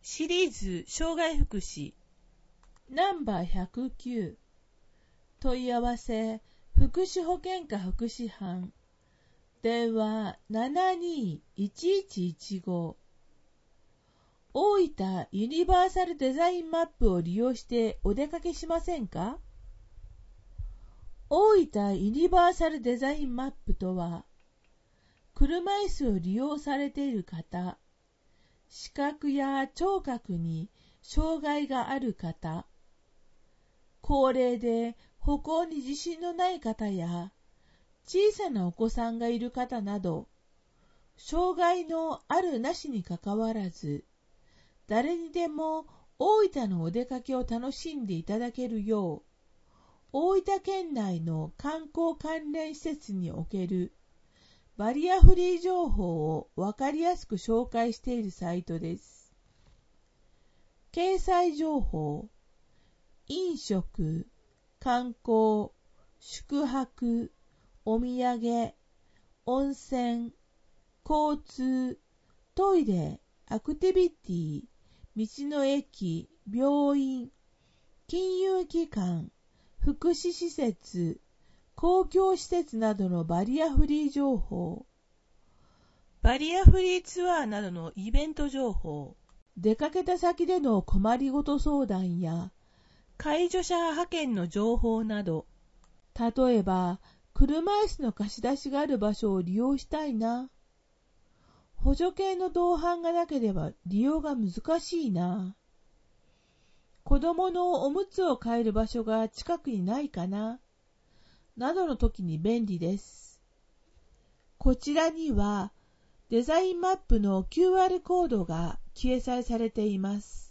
シリーズ障害福祉ナンバー109問い合わせ福祉保健課福祉班電話 72-1115 大分ユニバーサルデザインマップを利用してお出かけしませんか？大分ユニバーサルデザインマップとは、車椅子を利用されている方、視覚や聴覚に障害がある方、高齢で歩行に自信のない方や、小さなお子さんがいる方など、障害のあるなしにかかわらず、誰にでも大分のお出かけを楽しんでいただけるよう、大分県内の観光関連施設におけるバリアフリー情報をわかりやすく紹介しているサイトです。掲載情報、飲食、観光、宿泊、お土産、温泉、交通、トイレ、アクティビティ、道の駅、病院、金融機関、福祉施設、公共施設などのバリアフリー情報、バリアフリーツアーなどのイベント情報、出かけた先での困りごと相談や介助者派遣の情報など、例えば車椅子の貸し出しがある場所を利用したいな、補助犬の同伴がなければ利用が難しいな、子供のおむつを買える場所が近くにないかな、などの時に便利です。こちらにはデザインマップの QR コードが掲載されています。